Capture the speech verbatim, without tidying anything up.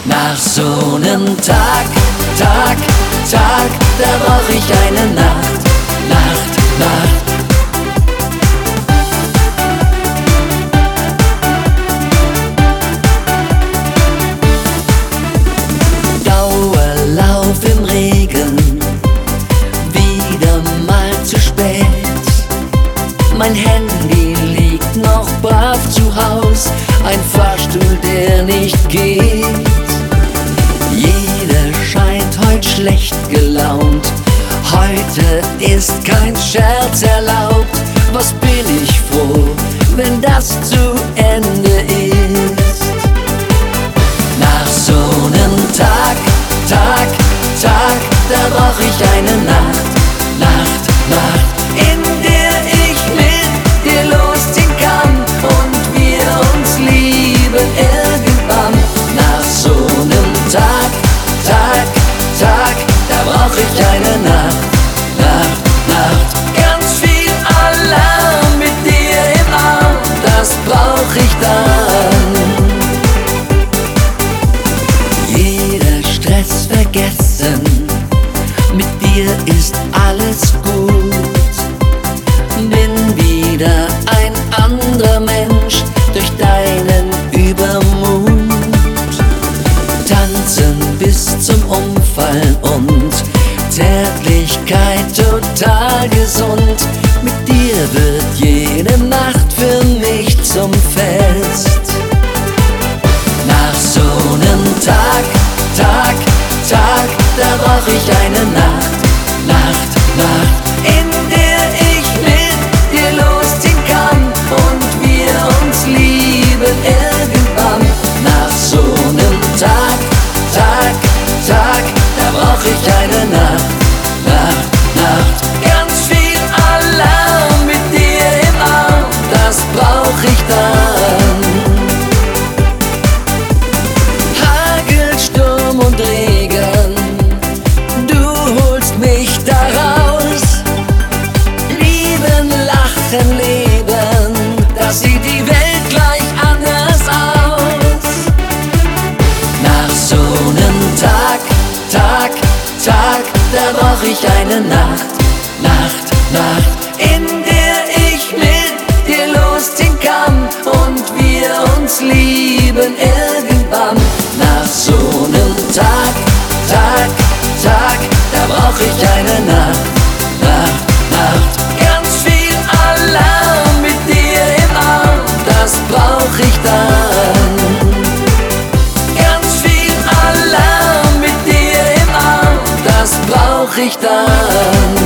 Nach so nem Tag, Tag, Tag, da brauch ich eine Nacht, Nacht, Nacht. Dauerlauf im Regen, wieder mal zu spät. Mein Handy liegt noch brav zu Haus, ein Fahrstuhl, der nicht geht. Jeder scheint heut schlecht gelaunt, heute ist kein Scherz erlaubt. Was bin ich froh, wenn das zu Ende ist. Nach so nem Tag, Tag, Tag, da brauch ich eine Nacht, Nacht, Nacht, in der ich mit dir losziehen kann und wir uns lieben irgendwann. Nach so nem Tag, Tag, Tag, da brauch ich eine Nacht, Nacht, Nacht. Ganz viel Alarm mit dir im Arm, das brauch ich dann. Jeder Stress vergessen, mit dir ist alles gut. Bin wieder ein anderer Mensch durch deinen Übermut. Tanzen bis zum Umfallen und Zärtlichkeit total gesund. Mit dir wird jede Nacht für mich zum Fest. Nach so nem Tag, Tag, Tag, da brauch ich eine Nacht, Nacht, Nacht, in der ich mit dir losziehen kann und wir uns lieben irgendwann. Nach so nem Tag, Tag, Tag, da brauch ich eine Nacht, Nacht, Nacht. Ganz viel Alarm mit dir im Arm, das brauch ich dann. Hagel, Sturm und Regen, du holst mich da raus. Lieben, lachen, leben, das sieht die Welt gleich anders aus. Nach so nem Tag, Tag, Tag, da brauch ich eine Nacht, Nacht, Nacht, in der ich mit dir losziehen kann und wir uns lieben irgendwann. Nach so nem Tag, Tag, Tag, da brauch ich eine Nacht, Nacht, Nacht. Ganz viel Alarm mit dir im Arm, das brauch ich dann. Ganz viel Alarm mit dir im Arm, das brauch ich dann.